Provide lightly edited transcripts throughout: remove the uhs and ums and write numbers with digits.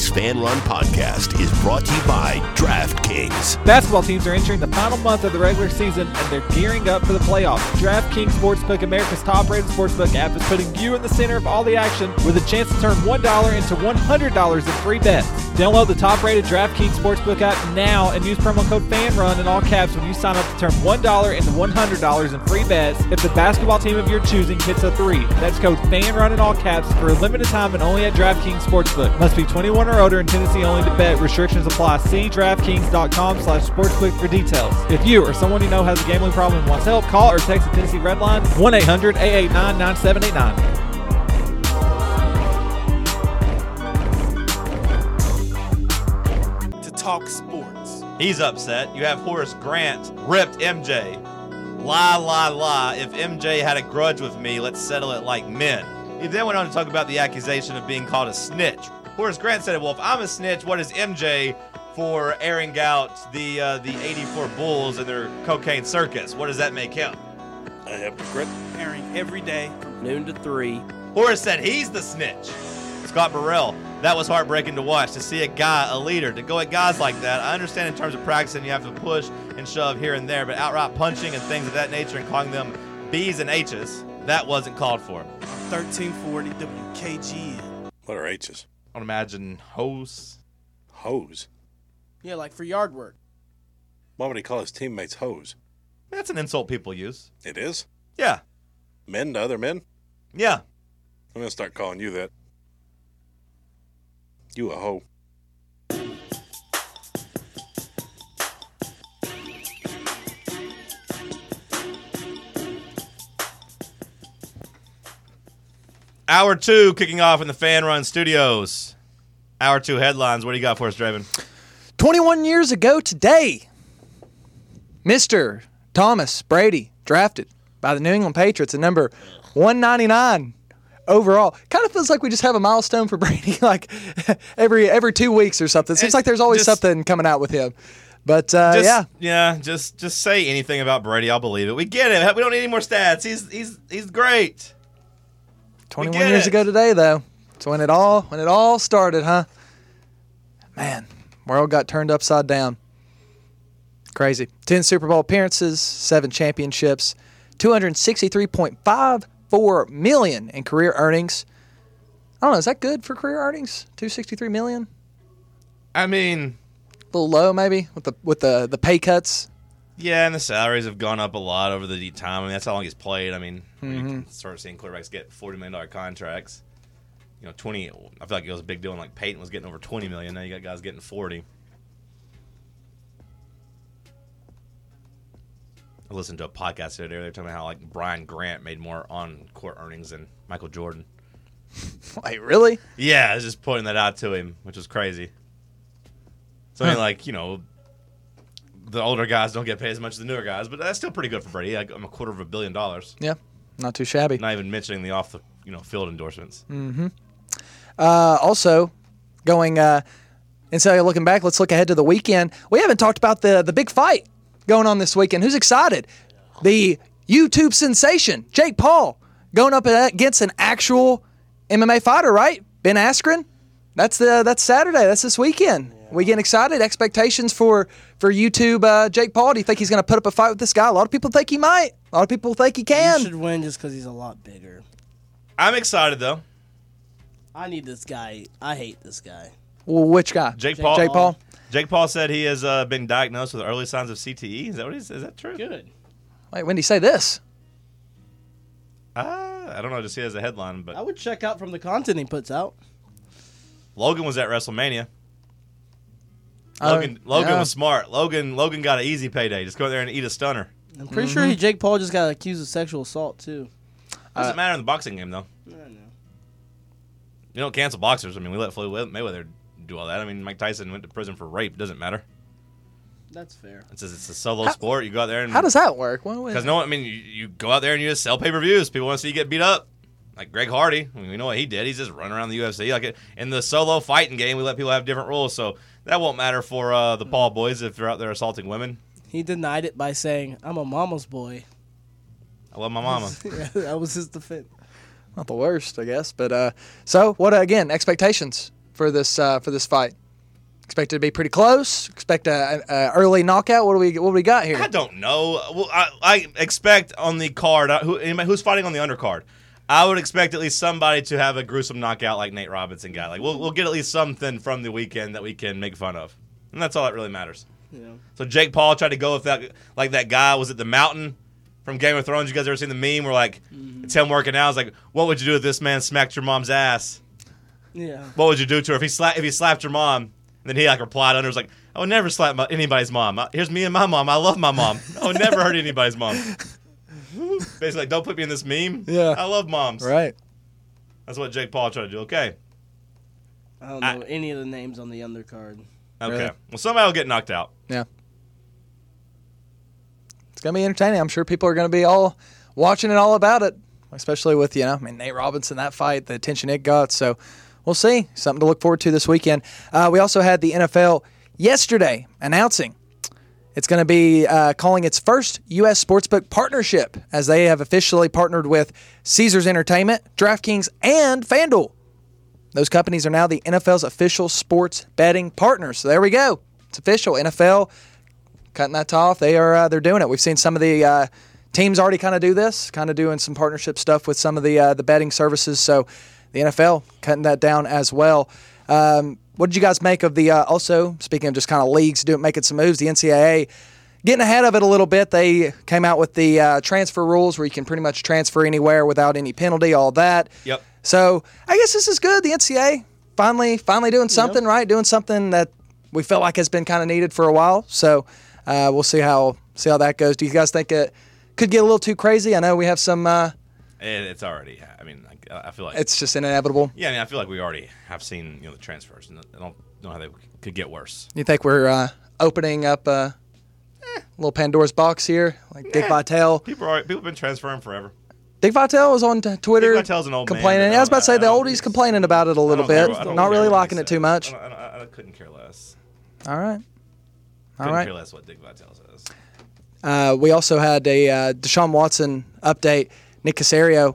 Today's Fan Run podcast is brought to you by DraftKings. Basketball teams are entering the final month of the regular season, and they're gearing up for the playoffs. DraftKings Sportsbook, America's top-rated sportsbook app, is putting you in the center of all the action with a chance to turn $1 into $100 in free bets. Download the top-rated DraftKings Sportsbook app now and use promo code FANRUN in all caps when you sign up to turn $1 into $100 in free bets if the basketball team of your choosing hits a three. That's code FANRUN in all caps for a limited time and only at DraftKings Sportsbook. Must be 21 or older and Tennessee only to bet. Restrictions apply. See DraftKings.com/sportsbook for details. If you or someone you know has a gambling problem and wants help, call or text the Tennessee Red Line 1-800-889-9789. Talk sports. He's upset. You have Horace Grant ripped MJ. Lie. If MJ had a grudge with me, let's settle it like men. He then went on to talk about the accusation of being called a snitch. Horace Grant said, well, if I'm a snitch, what is MJ for airing out the 84 Bulls and their cocaine circus? What does that make him? A hypocrite. Airing every day from noon to 3. Horace said he's the snitch. Scott Burrell, that was heartbreaking to watch, to see a guy, a leader, to go at guys like that. I understand in terms of practicing you have to push and shove here and there, but outright punching and things of that nature and calling them B's and H's, that wasn't called for. 1340 WKGN. What are H's? I would imagine hose. Hose? Yeah, like for yard work. Why would he call his teammates hoes? That's an insult people use. It is? Yeah. Men to other men? Yeah. I'm going to start calling you that. You a hoe. Hour 2 kicking off in the Fan Run Studios. Hour 2 headlines. What do you got for us, Draven? 21 years ago today, Mr. Thomas Brady drafted by the New England Patriots at number 199. Overall, kind of feels like we just have a milestone for Brady, like every 2 weeks or something. Seems like there's always something coming out with him. But just say anything about Brady, I'll believe it. We get it. We don't need any more stats. He's great. 21 years ago today, though, it's when it all started, huh? Man, world got turned upside down. Crazy. 10 Super Bowl appearances, 7 championships, $263.54 million in career earnings. I don't know, is that good for career earnings? $263 million? I mean, a little low maybe with the pay cuts. Yeah, and the salaries have gone up a lot over the time. I mean, that's how long he's played. I mean, you can start seeing quarterbacks get $40 million contracts. 20. I feel like it was a big deal when like Peyton was getting over $20 million. Now you got guys getting 40. I listened to a podcast the other day. They were talking about how like Brian Grant made more on-court earnings than Michael Jordan. Wait, really? Yeah, I was just pointing that out to him, which was crazy. So I mean, the older guys don't get paid as much as the newer guys, but that's still pretty good for Brady. I'm $250 million. Yeah, not too shabby. Not even mentioning the off the field endorsements. Mm-hmm. Also, going instead of looking back, let's look ahead to the weekend. We haven't talked about the big fight going on this weekend. Who's excited? The YouTube sensation, Jake Paul, going up against an actual MMA fighter, right? Ben Askren. That's Saturday. That's this weekend. Yeah. We getting excited? Expectations for YouTube Jake Paul? Do you think he's going to put up a fight with this guy? A lot of people think he might. A lot of people think he can. He should win just because he's a lot bigger. I'm excited, though. I need this guy. I hate this guy. Well, which guy? Jake Paul. Jake Paul. Jake Paul said he has been diagnosed with early signs of CTE. Is that what is that true? Good. Wait, when did he say this? I don't know. Just see it as a headline, but I would check out from the content he puts out. Logan was at WrestleMania. Logan was smart. Logan got an easy payday. Just go there and eat a stunner. I'm pretty sure Jake Paul just got accused of sexual assault too. Doesn't matter in the boxing game though. I know. You don't cancel boxers. I mean, we let Floyd Mayweather do all that. I mean, Mike Tyson went to prison for rape. Doesn't matter. That's fair. It's a solo sport. You go out there and how does that work? Because you go out there and you just sell pay-per-views. People want to see you get beat up. Like Greg Hardy, I mean, we know what he did. He's just running around the UFC. Like in the solo fighting game, we let people have different rules, so that won't matter for the Paul boys if they're out there assaulting women. He denied it by saying, "I'm a mama's boy." I love my mama. Yeah, that was his defense. Not the worst, I guess. But so what? Again, expectations for this fight? Expect it to be pretty close? Expect a early knockout? What do we got here? I don't know. Well, I expect on the card, who's fighting on the undercard, I would expect at least somebody to have a gruesome knockout like Nate Robinson got. Like we'll get at least something from the weekend that we can make fun of, and that's all that really matters. Yeah. So Jake Paul tried to go with that, like that guy was at the Mountain from Game of Thrones. You guys ever seen the meme where like it's him working out? It's like, what would you do if this man smacked your mom's ass? Yeah. What would you do to her if he slapped your mom? And then he like replied under, was like, I would never slap anybody's mom. Here's me and my mom. I love my mom. I would never hurt anybody's mom. Basically, like, don't put me in this meme. Yeah. I love moms. Right. That's what Jake Paul tried to do. Okay. I don't know any of the names on the undercard. Okay. Really? Well, somebody will get knocked out. Yeah. It's going to be entertaining. I'm sure people are going to be all watching it all about it, especially with, Nate Robinson, that fight, the attention it got. So we'll see. Something to look forward to this weekend. We also had the NFL yesterday announcing it's going to be calling its first U.S. sportsbook partnership, as they have officially partnered with Caesars Entertainment, DraftKings, and FanDuel. Those companies are now the NFL's official sports betting partners. So there we go. It's official. NFL cutting that off. They're doing it. We've seen some of the teams already kind of do this, kind of doing some partnership stuff with some of the betting services. So the NFL cutting that down as well. What did you guys make of the also, speaking of just kind of leagues making some moves, the NCAA getting ahead of it a little bit? They came out with the transfer rules where you can pretty much transfer anywhere without any penalty, all that. Yep. So I guess this is good. The NCAA finally doing something, right? Doing something that we felt like has been kind of needed for a while. So we'll see how that goes. Do you guys think it could get a little too crazy? I know we have some. It's already. I mean, I feel like it's just inevitable. Yeah, I mean, I feel like we already have seen the transfers, and I don't know how they could get worse. You think we're opening up a little Pandora's box here, like Dick Vitale? People have been transferring forever. Dick Vitale was on Twitter Dick Vitale's an old complaining. man, I was about to say the oldie's complaining about it a little bit. Not really liking it too much. I couldn't care less. All right. Couldn't care less what Dick Vitale says. We also had a Deshaun Watson update. Nick Caserio.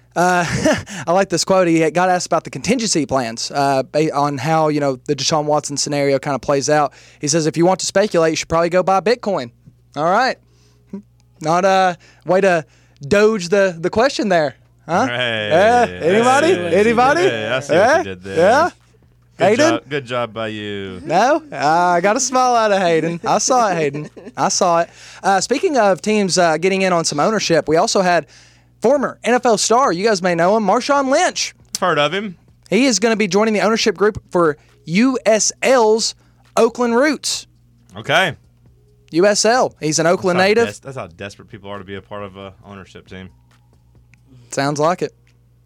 I like this quote. He got asked about the contingency plans on how the Deshaun Watson scenario kind of plays out. He says, if you want to speculate, you should probably go buy Bitcoin. All right. Not a way to dodge the question there. Huh? Hey, anybody? Hey, I see what you did there. Yeah? Hayden? Good job by you. No? I got a smile out of Hayden. I saw it, Hayden. I saw it. Speaking of teams getting in on some ownership, we also had former NFL star, you guys may know him, Marshawn Lynch. Heard of him. He is going to be joining the ownership group for USL's Oakland Roots. Okay. USL. He's an Oakland native. That's how desperate people are to be a part of an ownership team. Sounds like it.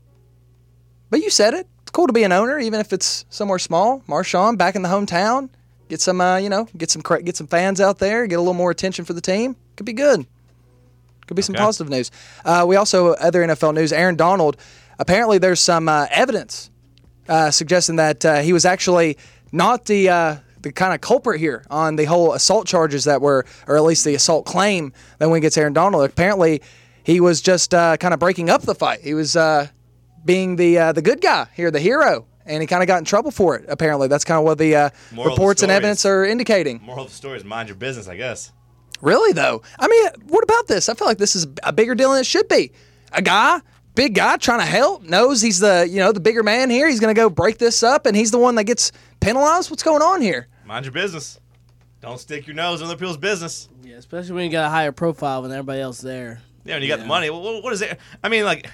But you said it. It's cool to be an owner, even if it's somewhere small. Marshawn back in the hometown. Get some, get some fans out there. Get a little more attention for the team. Could be good. Could be some positive news. We also, other NFL news, Aaron Donald. Apparently there's some evidence suggesting that he was actually not the kind of culprit here on the whole assault charges that were, or at least the assault claim that went against Aaron Donald. Apparently he was just kind of breaking up the fight. He was being the good guy here, the hero, and he kind of got in trouble for it. Apparently that's kind of what the reports and evidence are indicating. Moral of the story is mind your business, I guess. Really, though? I mean, what about this? I feel like this is a bigger deal than it should be. A guy, big guy, trying to help, knows he's the bigger man here. He's going to go break this up, and he's the one that gets penalized. What's going on here? Mind your business. Don't stick your nose in other people's business. Yeah, especially when you got a higher profile than everybody else there. Yeah, when you got the money. What is it? I mean, like...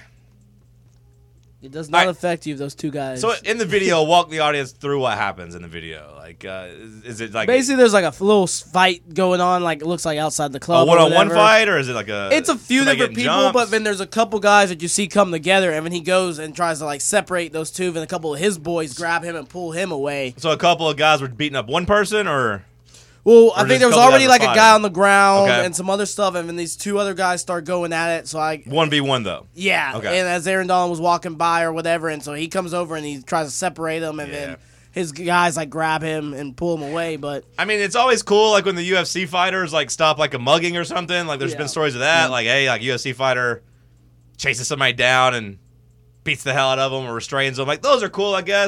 It does not affect you if those two guys... So in the video, walk the audience through what happens in the video. Like, is it like... Basically, there's like a little fight going on, like it looks like outside the club. A one-on-one fight, or is it like a... It's a few different people, jumps? but then there's a couple guys that you see come together, and then he goes and tries to like separate those two, and a couple of his boys grab him and pull him away. So a couple of guys were beating up one person, or... Well, I think there was already like a guy on the ground Okay. and some other stuff, and then these two other guys start going at it. So 1v1 though. Yeah. Okay. And as Aaron Donald was walking by or whatever, and so he comes over and he tries to separate them, and then his guys like grab him and pull him away. But I mean, it's always cool like when the UFC fighters like stop like a mugging or something. Like there's been stories of that. Like, hey, like UFC fighter chases somebody down and beats the hell out of them or restrains them. Like those are cool, I guess.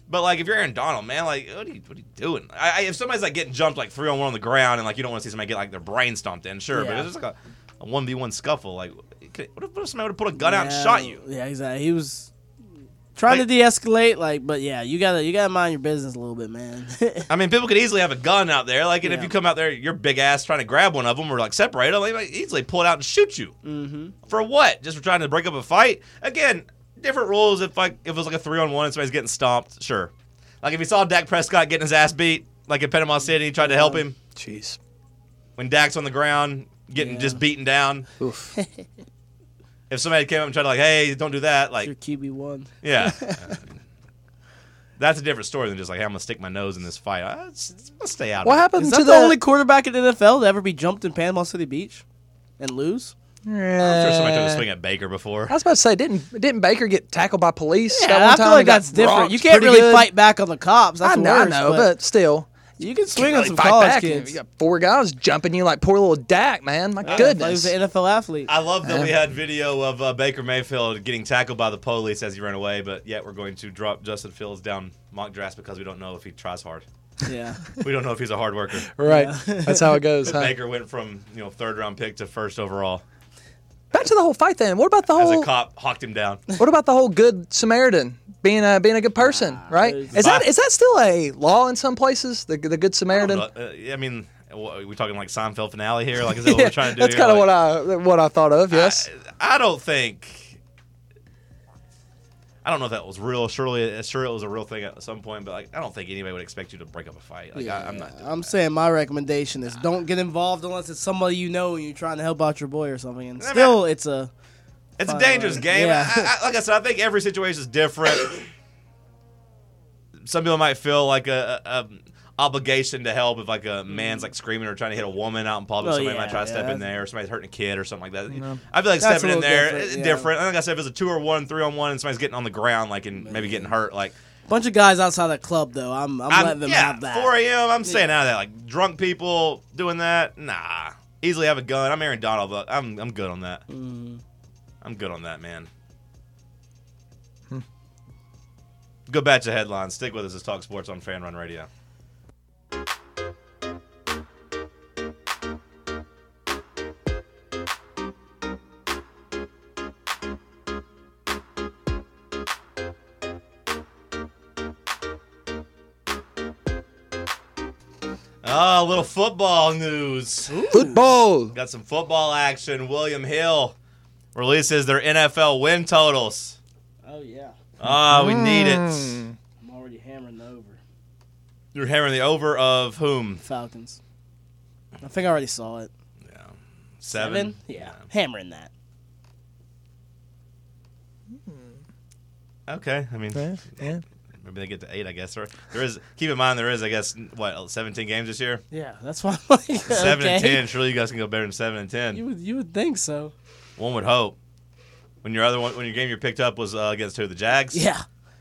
But, like, if you're Aaron Donald, man, like, what are you doing? If somebody's, like, getting jumped, like, 3-on-1 on the ground and, like, you don't want to see somebody get, like, their brain stomped in, sure. But it's just like a 1v1 scuffle. Like, what if somebody would have put a gun out and shot you? Yeah, exactly. He was trying to de-escalate, like, but yeah, you gotta mind your business a little bit, man. I mean, people could easily have a gun out there. Like, and if you come out there, you're big ass trying to grab one of them or, like, separate them, they might easily pull it out and shoot you. Mm-hmm. For what? Just for trying to break up a fight? Again, different rules if it was like a 3-on-1 and somebody's getting stomped, sure. Like if you saw Dak Prescott getting his ass beat, like in Panama City, he tried to help him. Jeez. When Dak's on the ground, getting just beaten down. Oof. If somebody came up and tried to like, hey, don't do that, like Your QB1. Yeah. That's a different story than just like, hey, I'm gonna stick my nose in this fight. Let's stay out What of it. happened Is to that the only quarterback in the NFL to ever be jumped in Panama City Beach and lose? I'm sure somebody took a swing at Baker before. I was about to say, didn't Baker get tackled by police? Yeah, that one I time feel like and got that's different. rocked You can't pretty really good? fight back on the cops. That's I worse, know, but still. you can swing Can't on really some fight college back. kids. You got 4 guys jumping you like poor little Dak, man. My He was goodness. an NFL athlete. I love that we had video of Baker Mayfield getting tackled by the police as he ran away, but yet we're going to drop Justin Fields down mock drafts because we don't know if he tries hard. Yeah. We don't know if he's a hard worker. Right. That's how it goes, huh? Baker went from 3rd round pick to 1st overall Back to the whole fight then. What about the as a whole cop hawked him down. What about the whole good Samaritan being a good person, right? Is that still a law in some places? The good Samaritan? I mean, are we talking like Seinfeld finale here? Like, is that what we're trying to do? That's here? kind of Like, what I thought of. Yes. I don't think. I don't know if that was real. Sure, it was a real thing at some point, but like, I don't think anybody would expect you to break up a fight. Like, I'm not. I'm saying my recommendation is don't get involved unless it's somebody you know and you're trying to help out your boy or something. And still, it's a dangerous game. Yeah. Like I said, I think every situation is different. Some people might feel like a obligation to help if like a man's like screaming or trying to hit a woman out in public. Somebody might try to step in there, or somebody's hurting a kid or something like that. I feel like That's stepping in a there little is different, different. Like I said, if it's a 2-on-1, 3-on-1, and somebody's getting on the ground, like and maybe getting hurt, like bunch of guys outside the club though. I'm letting them have that. 4 a.m. I'm staying out of that. Like drunk people doing that, nah. Easily have a gun. I'm Aaron Donald, but I'm good on that. I'm good on that, man. Good batch of headlines. Stick with us as Talk Sports on Fan Run Radio. A little football news. Football. Got some football action. William Hill releases their NFL win totals. Oh yeah. We need it. I'm already hammering the over. You're hammering the over of whom? Falcons. I think I already saw it. Yeah. 7? Yeah. Hammering that. Okay. I mean, Yeah. maybe they get to 8, I guess. Or there is. Keep in mind, there is, I guess, 17 games this year? Yeah, that's why I'm like 7 and 10. Surely you guys can go better than 7 and 10. You would think so. One would hope. When your game you picked up was against who? The Jags? Yeah.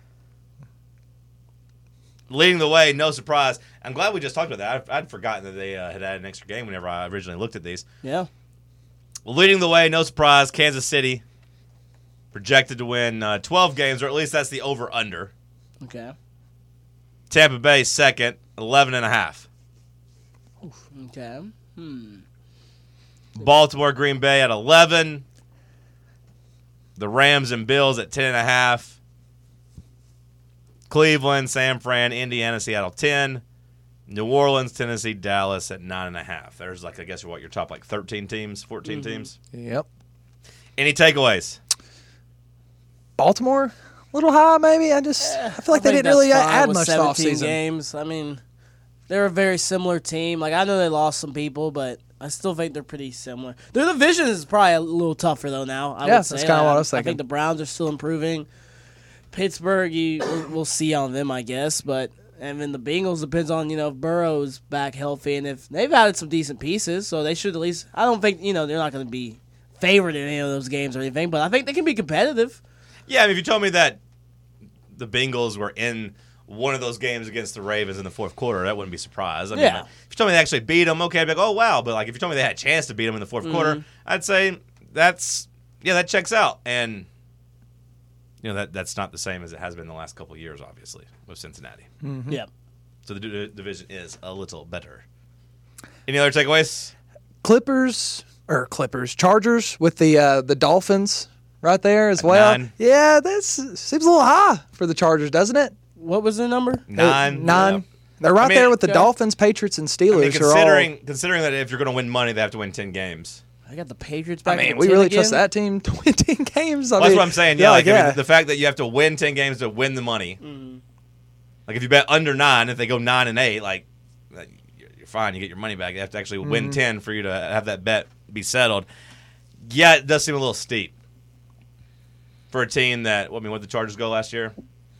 Leading the way, no surprise. I'm glad we just talked about that. I'd forgotten that they had added an extra game whenever I originally looked at these. Yeah. Leading the way, no surprise, Kansas City. Projected to win 12 games, or at least that's the over-under. Okay. Tampa Bay second, 11.5. Okay. Baltimore, Green Bay at 11. The Rams and Bills at 10.5. Cleveland, San Fran, Indiana, Seattle 10. New Orleans, Tennessee, Dallas at 9.5. There's like, I guess what, your top like 13 teams, 14 teams. Yep. Any takeaways? Baltimore, a little high maybe. I feel like they didn't really add much to 17 offseason. games. I mean, they're a very similar team. Like I know they lost some people, but I still think they're pretty similar. Their division is probably a little tougher though now. I would say. That's kind of what I was I thinking. think the Browns are still improving. Pittsburgh, we'll see on them, I guess. But and then the Bengals depends on if Burrow's back healthy and if they've added some decent pieces, so they should at least. I don't think they're not going to be favored in any of those games or anything, but I think they can be competitive. Yeah, I mean, if you told me that the Bengals were in one of those games against the Ravens in the fourth quarter, that wouldn't be surprised. I mean, if you told me they actually beat them, okay, I'd be like, oh, wow. But like, if you told me they had a chance to beat them in the fourth quarter, I'd say that checks out. And that's not the same as it has been the last couple of years, obviously, with Cincinnati. Yeah. So the division is a little better. Any other takeaways? Chargers with the Dolphins right there as well. 9. Yeah, that seems a little high for the Chargers, doesn't it? What was their number? 9. 9. Yeah. They're right there with the okay. Dolphins, Patriots, and Steelers. Considering that if you're going to win money, they have to win 10 games. I got the Patriots back. I mean, at we 10 really again. trust that team to win 10 games. That's what I'm saying. Yeah, I mean, the fact that you have to win 10 games to win the money. Mm-hmm. Like if you bet under 9, if they go 9-8, like you're fine. You get your money back. You have to actually win 10 for you to have that bet be settled. Yeah, it does seem a little steep for a team that. What the Chargers go last year?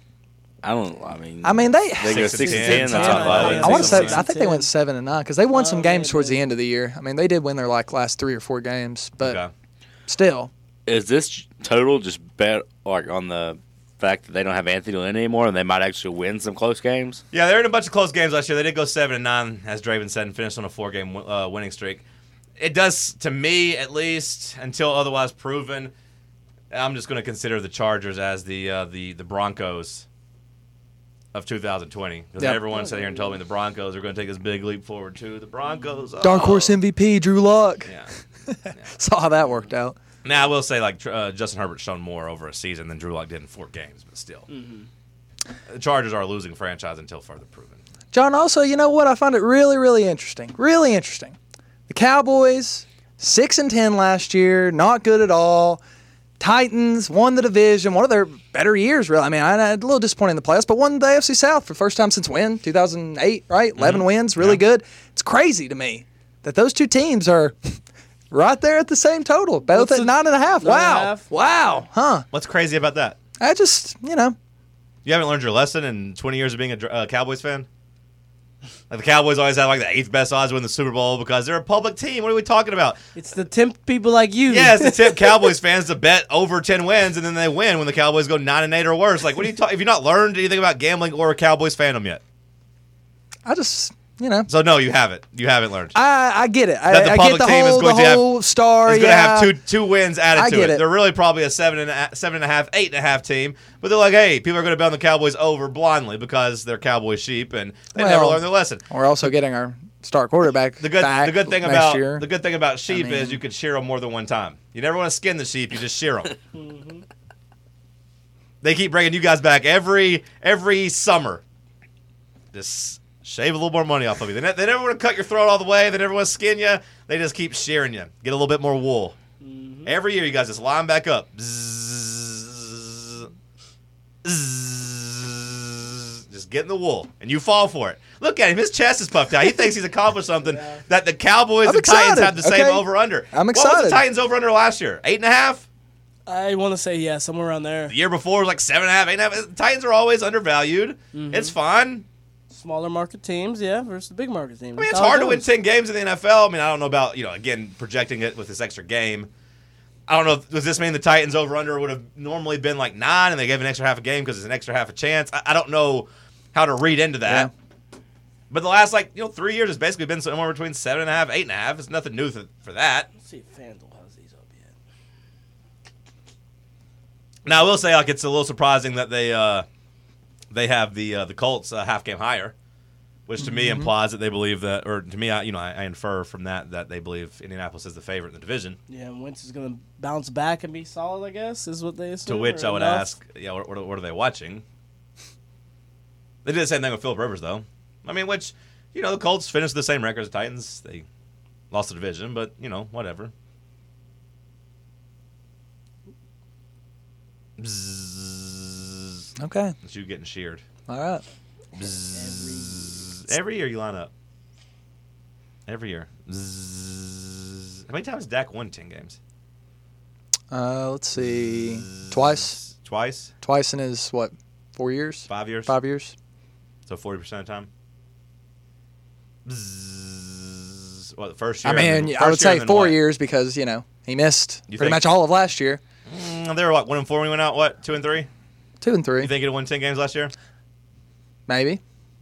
I mean, they go 6 and 6 and 10. 10. That's not bad. I want to say, 6 I think they went 7-9 because they won some games yeah, towards yeah. the end of the year. I mean, they did win their last 3 or 4 games, but Okay. still. Is this total just bet on the fact that they don't have Anthony Lynn anymore and they might actually win some close games? Yeah, they're in a bunch of close games last year. They did go 7-9, as Draven said, and finished on a 4-game winning streak. It does, to me at least, until otherwise proven. I'm just going to consider the Chargers as the Broncos of 2020. Because Yep. everyone sat here and told me the Broncos are going to take this big leap forward too. The Broncos. Dark horse MVP, Drew Luck. Yeah. Saw how that worked out. Now I will say, Justin Herbert's shown more over a season than Drew Lock did in 4 games, but still, the Chargers are a losing franchise until further proven. John, also, you know what? I find it really, really interesting. Really interesting. The Cowboys, 6-10 last year, not good at all. Titans won the division, one of their better years, really. I mean, I had a little disappointing in the playoffs, but won the AFC South for the first time since when? 2008, right? 11 wins, really good. It's crazy to me that those two teams are right there at the same total, both at 9.5. Wow. 9.5? Wow. Huh. What's crazy about that? I just, You haven't learned your lesson in 20 years of being a Cowboys fan? Like the Cowboys always have the 8th best odds to win the Super Bowl because they're a public team. What are we talking about? It's the temp people like you. Yeah, it's the tip Cowboys fans to bet over 10 wins and then they win when the Cowboys go 9-8 or worse. Like, what are you talking? Have you not learned anything about gambling or a Cowboys fandom yet? I just, So no, you haven't. You haven't learned. I get it. That the I public get the team is whole, going the to have- whole star. It's going to have two wins added I to get it. it. They're really probably a 7.5, 8.5 team, but they're like, hey, people are going to bet on the Cowboys over blindly because they're Cowboy sheep and they never Well, learn their lesson. We're also getting our star quarterback The good thing next year. about sheep mean- is you can shear them more than one time. You never want to skin the sheep; you just shear them. They keep bringing you guys back every summer. Just shave a little more money off of you. They never want to cut your throat all the way. They never want to skin you. They just keep shearing you. Get a little bit more wool. Every year, you guys just line back up. Zzz, zzz, just get in the wool, and you fall for it. Look at him; his chest is puffed out. He thinks he's accomplished something that the Cowboys I'm and Titans excited, have the same okay? over/under. I'm What was excited. the Titans over/under last year? 8.5. I want to say, somewhere around there. The year before was like 7.5, 8.5. Titans are always undervalued. It's fine. Smaller market teams, versus the big market teams. I mean, it's hard to win 10 games in the NFL. I mean, I don't know about, again, projecting it with this extra game. I don't know. Does this mean the Titans over-under would have normally been like 9 and they gave an extra half a game because it's an extra half a chance? I don't know how to read into that. Yeah. But the last, 3 years has basically been somewhere between 7.5, 8.5. It's nothing new for that. Let's see if FanDuel has these up yet. Now, I will say, it's a little surprising that they have the Colts half game higher, which to me implies that they believe that, or to me, I infer from that they believe Indianapolis is the favorite in the division. Yeah, Wentz is going to bounce back and be solid, I guess, is what they assume. To which or I would enough. ask, what are they watching? They did the same thing with Phillip Rivers, though. I mean, which, the Colts finished the same record as the Titans. They lost the division, but, whatever. Bzzz. Okay. That's you getting sheared. All right. Bzzz. Every year you line up. Every year. Bzzz. How many times has Dak won 10 games? Let's see. Twice. Twice? Twice in his, 4 years? 5 years? 5 years. So 40% of the time? Bzzz. What, the first year? I mean, and I would first year say and then 4 what? years because, he missed You pretty think- much all of last year. They were 1-4 when we went out, 2-3? 2 and 3. You think he'd have won 10 games last year? Maybe.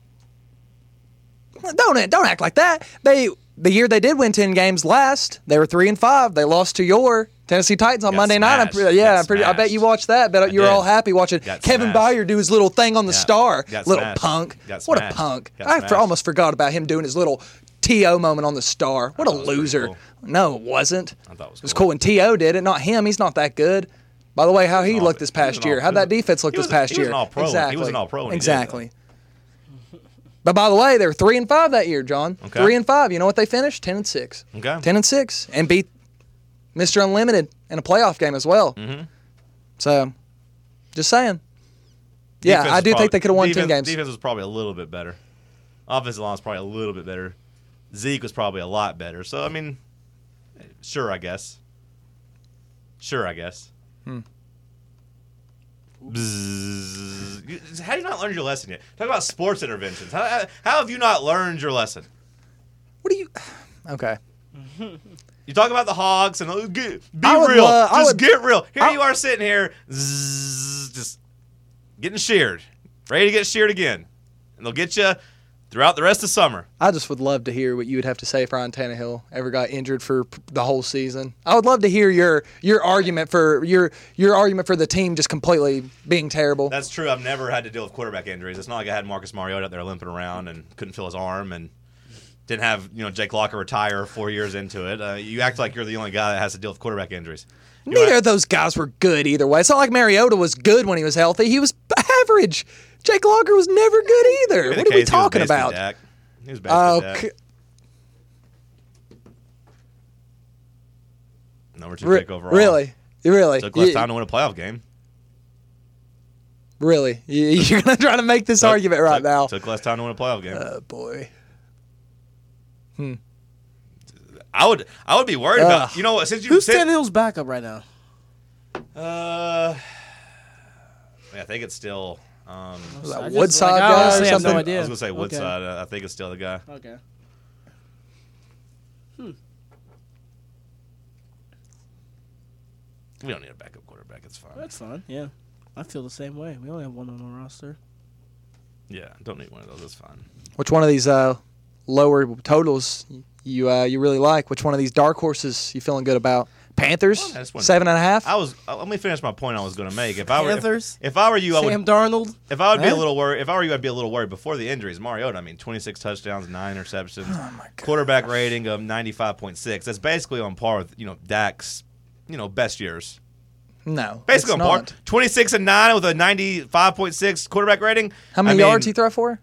Don't act like that. The year they did win 10 games last, they were 3 and 5. They lost to your Tennessee Titans on Got Monday night. smashed. I bet you watched that. Bet you were did. all happy watching Got Kevin smashed. Byer do his little thing on the star. Got Little smashed. punk. Got What a smashed. punk. Got I smashed. almost forgot about him doing his little T.O. moment on the star. What a thought it was pretty loser. cool. No, it wasn't. I thought It was cool when T.O. did it, not him. He's not that good. By the way, how he looked this past year. How'd that defense look this past year? He was an all-pro. Exactly. He was an all-pro when he did Exactly. But by the way, they were 3-5 that year, John. Okay. 3-5. You know what they finished? 10-6. Okay. 10-6, and beat Mr. Unlimited in a playoff game as well. Mhm. So, just saying. Yeah, Defense I was do probably- think they could have won 10 games. Defense was probably a little bit better. Offensive line was probably a little bit better. Zeke was probably a lot better. So, I mean, sure, I guess. Bzzz. How do you not learn your lesson yet? Talk about sports interventions. How have you not learned your lesson? What do you... Okay. You talk about the Hogs and be I would real. love- I Just would- get real. Here I- you are sitting here, just getting sheared, ready to get sheared again, and they'll get you throughout the rest of summer. I just would love to hear what you would have to say if Ryan Tannehill ever got injured for the whole season. I would love to hear your argument for your argument for the team just completely being terrible. That's true. I've never had to deal with quarterback injuries. It's not like I had Marcus Mariota out there limping around and couldn't feel his arm and didn't have Jake Locker retire 4 years into it. You act like you're the only guy that has to deal with quarterback injuries. Neither of those guys were good either way. It's not like Mariota was good when he was healthy. He was average. Jake Locker was never good either. What are we talking about? Dak. He was basically Dak. Okay. Number 2 pick overall. Really? Took less time to win a playoff game. Really? You're going to try to make this argument right now? Took less time to win a playoff game. Oh, boy. I would be worried about since Who's Tannehill's backup right now? I think it's still Was that I just- Woodside like, I guy or honestly have something? no idea. I was gonna say Okay. Woodside. I think it's still the guy. Okay. We don't need a backup quarterback. It's fine. That's fine. Yeah. I feel the same way. We only have one on our roster. Yeah, don't need one of those. It's fine. Which one of these lower totals you really like? Which one of these dark horses you feeling good about? Panthers, Well, that's one- 7.5. Let me finish my point I was going to make. If I were Panthers? if I were you, I would. Sam Darnold? If I would be Huh? a little worried, if I were you, I'd be a little worried before the injuries. Mariota, 26 touchdowns, 9 interceptions, quarterback rating of 95.6. That's basically on par with Dak's best years. No, Basically it's on par. not. 26 and 9 with a 95.6 quarterback rating. How many yards he throw for?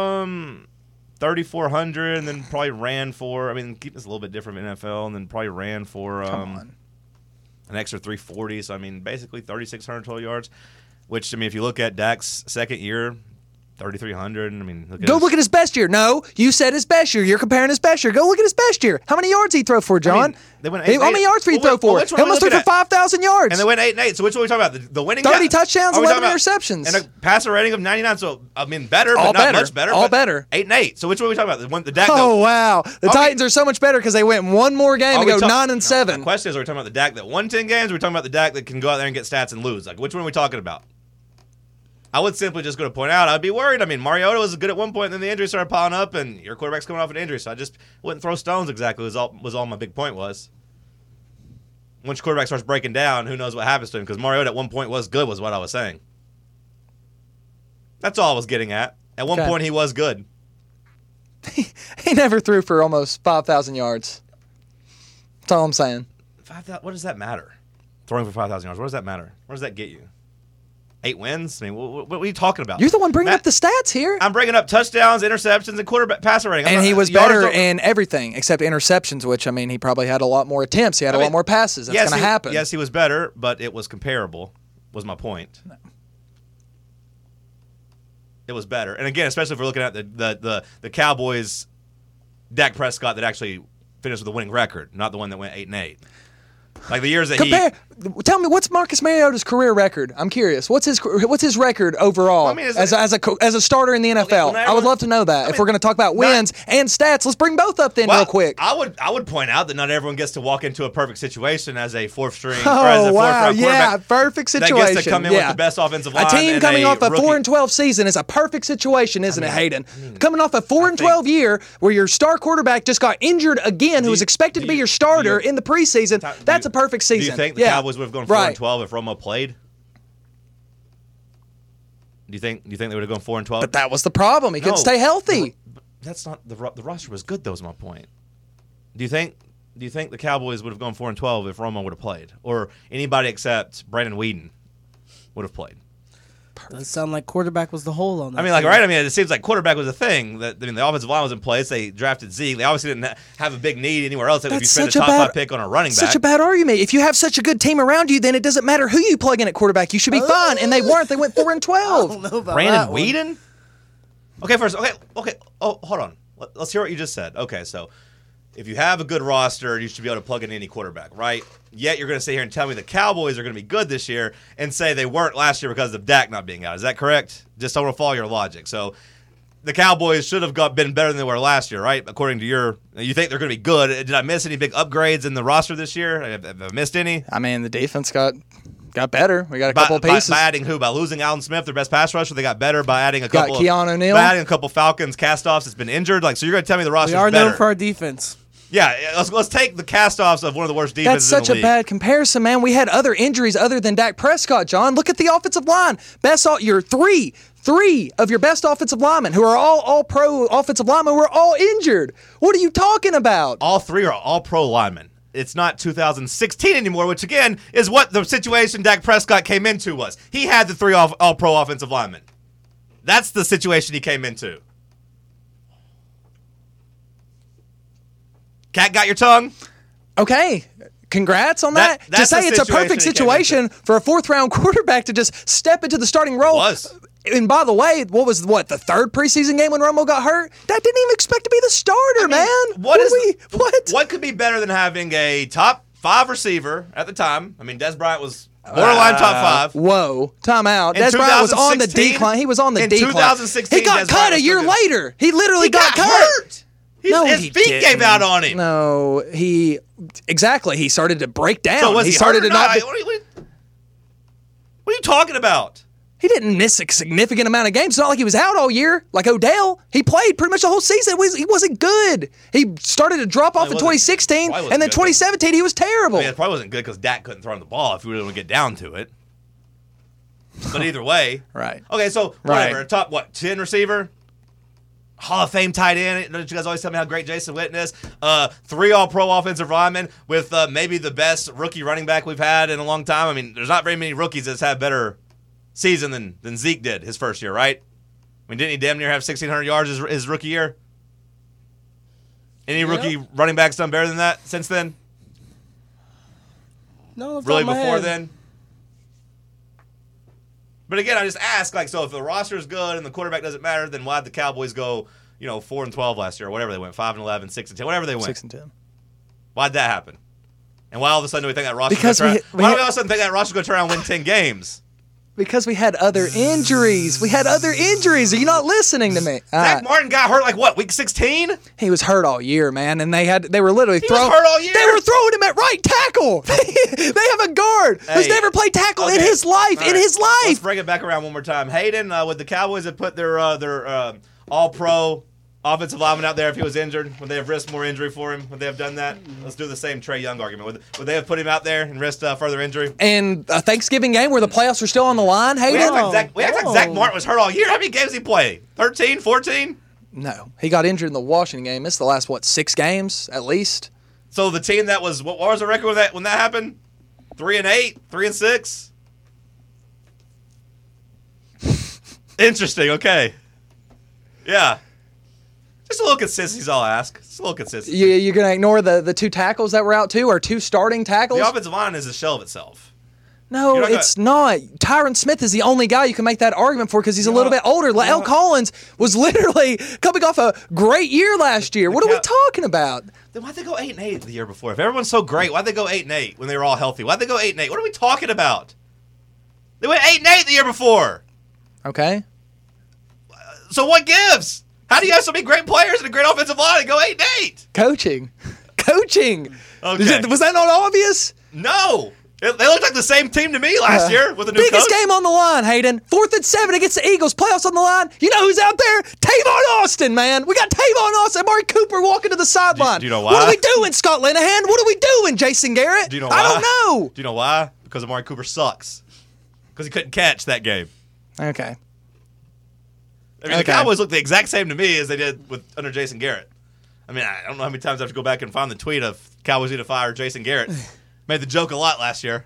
3,400, and then probably ran for. Keep this a little bit different in NFL, and then probably ran for Come on. an extra 340. So basically 3,600 total yards. Which if you look at Dak's second year, 3,300. Look at his best year. No, you said his best year. You're comparing his best year. Go look at his best year. How many yards he throw for, John? they went How many yards did he throw for? which one He are we almost threw looking for at? 5,000 yards. And they went 8-8. So which one are we talking about? The winning 30 guy? touchdowns, Are we 11 talking about- interceptions. and a passer rating of 99. So better, but All not better. much better. All but better. 8-8. So which one are we talking about? The Dak. Oh, wow. The Are we- Titans are so much better because they went one more game and go 9-7. The question is, are we talking about the Dak that won 10 games, or are we talking about the Dak that can go out there and get stats and lose? Which one are we talking about? I would simply just go to point out, I'd be worried. Mariota was good at one point, and then the injuries started piling up, and your quarterback's coming off an injury, so I just wouldn't throw stones exactly, was all my big point was. Once your quarterback starts breaking down, who knows what happens to him, because Mariota at one point was good, was what I was saying. That's all I was getting at. At one Okay. point, he was good. He never threw for almost 5,000 yards. That's all I'm saying. 5,000. What does that matter? Throwing for 5,000 yards. What does that matter? Where does that get you? 8 wins? What are you talking about? You're the one bringing Matt, up the stats here. I'm bringing up touchdowns, interceptions, and quarterback passer rating. And he was yards better don't- in everything except interceptions, which, he probably had a lot more attempts. He had a lot more passes. That's going to happen. Yes, he was better, but it was comparable, was my point. No. It was better. And again, especially if we're looking at the Cowboys, Dak Prescott that actually finished with a winning record, not the one that went 8-8. Like the years that Tell me, what's Marcus Mariota's career record? I'm curious. What's his record overall as a starter in the NFL? I would love to know that. If we're going to talk about wins and stats, let's bring both up then real quick. I would point out that not everyone gets to walk into a perfect situation as a fourth string. Oh, or as a wow. fourth Yeah, perfect situation. That gets to come in with the best offensive line. A team and coming off a rookie. 4-12 season is a perfect situation, isn't it, Hayden? Coming off a 4-12 year where your star quarterback just got injured again, who was expected to be your starter in the preseason, that's a perfect season. Do you think the Yeah. Cowboys would have gone 4-12 if Romo played? Do you think they would have gone 4-12? But that was the problem. He couldn't stay healthy. But that's not the roster was good. Though is my point. Do you think the Cowboys would have gone 4-12 if Romo would have played, or anybody except Brandon Weeden would have played? Does sound like quarterback was the hole on that. I mean, right? I mean, it seems like quarterback was a thing. The offensive line was in place. They drafted Zeke. They obviously didn't have a big need anywhere else. If you spend a top 5 pick on a running back, such a bad argument. If you have such a good team around you, then it doesn't matter who you plug in at quarterback. You should be fine. And they weren't. They went 4-12. I don't know about Brandon that one. Weeden? Okay, first. Okay. Oh, hold on. Let's hear what you just said. Okay, so if you have a good roster, you should be able to plug in any quarterback, right? Yet you're going to sit here and tell me the Cowboys are going to be good this year and say they weren't last year because of Dak not being out. Is that correct? Just I want to follow your logic. So the Cowboys should have been better than they were last year, right? According to you think they're going to be good. Did I miss any big upgrades in the roster this year? Have I missed any? I mean, the defense got better. We got a couple of pieces. By adding who? By losing Alden Smith, their best pass rusher. They got better by adding a couple. Got Keanu O'Neal. By adding a couple Falcons castoffs that's been injured. So you're going to tell me the roster's We are better? known for our defense. Yeah, let's take the castoffs of one of the worst defenses That's such in the league. a bad comparison, man. We had other injuries other than Dak Prescott, John. Look at the offensive line. Your three of your best offensive linemen who are all pro offensive linemen were all injured. What are you talking about? All 3 are all pro linemen. It's not 2016 anymore, which again is what the situation Dak Prescott came into was. He had the 3 all pro offensive linemen. That's the situation he came into. Cat got your tongue? Okay. Congrats on that. To That's say the it's a perfect situation he came situation for a 4th-round quarterback to just step into the starting role. It was. And by the way, the 3rd preseason game when Romo got hurt? That didn't even expect to be the starter, man. What could be better than having a top 5 receiver at the time? I mean, Des Bryant was borderline top 5. Whoa. Timeout. In Des Bryant was on the 2016? decline. He was on the In decline. 2016, he got Des cut Bryant a was year still good. later. He literally He got cut. hurt. His he feet didn't. gave out on him. No, he started to break down. So was he started hurt to or not. not? What are you talking about? He didn't miss a significant amount of games. It's not like he was out all year, like Odell. He played pretty much the whole season. He wasn't good. He started to drop off in 2016, and then 2017 he was terrible. I mean, it probably wasn't good because Dak couldn't throw him the ball if we really want to get down to it. But either way. Right. Okay, so whatever. Top, 10 receiver? Hall of Fame tight end. Don't you guys always tell me how great Jason Witten is? 3 all-pro offensive linemen with maybe the best rookie running back we've had in a long time. I mean, there's not very many rookies that's had better season than Zeke did his first year, right? I mean, didn't he damn near have 1,600 yards his rookie year? Any rookie running backs done better than that since then? No, Really before then? But again, I just ask, so if the roster is good and the quarterback doesn't matter, then why'd the Cowboys go, 4-12 last year or whatever they went, 5-11, 6-10, whatever they went? 6-10. Why'd that happen? And why all of a sudden do we think that roster's Because going to we why do we all of a sudden think that roster's going to turn around and win 10 games? Because we had other injuries. Are you not listening to me? Zach Martin got hurt week 16? He was hurt all year, man, and they were literally was hurt all year? They were throwing him at right tackle. They have a guard who's never played tackle in his life. All right. Let's bring it back around one more time. Hayden, would the Cowboys have put their all-pro offensive lineman out there if he was injured? Would they have risked more injury for him? Would they have done that? Let's do the same Trae Young argument. Would they have put him out there and risked further injury? And a Thanksgiving game where the playoffs were still on the line, Hayden? We act like Zach Martin was hurt all year. How many games did he play? 13, 14? No. He got injured in the Washington game. It's the last, 6 games at least? So the team that was, what was the record when that happened? 3-8? 3-6? Interesting, okay. Yeah. Just a little consistency is all I ask. Just a little consistency. You're going to ignore the 2 tackles that were out too, or 2 starting tackles? The offensive line is a shell of itself. No, it's not. Tyron Smith is the only guy you can make that argument for because he's a little bit older. L. Collins was literally coming off a great year last year. What are we talking about? Then why'd they go 8-8 the year before? If everyone's so great, why'd they go 8-8 when they were all healthy? Why'd they go 8-8? What are we talking about? They went 8-8 the year before. Okay. So what gives? How do you have so many great players and a great offensive line and go 8-8? Coaching. Okay. Was that not obvious? No. They looked like the same team to me last year with a new Biggest coach. game on the line, Hayden. 4th and 7 against the Eagles. Playoffs on the line. You know who's out there? Tavon Austin, man. We got Tavon Austin. Amari Cooper walking to the sideline. Do you know why? What are we doing, Scott Linehan? What are we doing, Jason Garrett? Do you know why? I don't know. Do you know why? Because Amari Cooper sucks. Because he couldn't catch that game. Okay. I mean, the Cowboys look the exact same to me as they did under Jason Garrett. I mean, I don't know how many times I have to go back and find the tweet of Cowboys need to fire Jason Garrett. Made the joke a lot last year.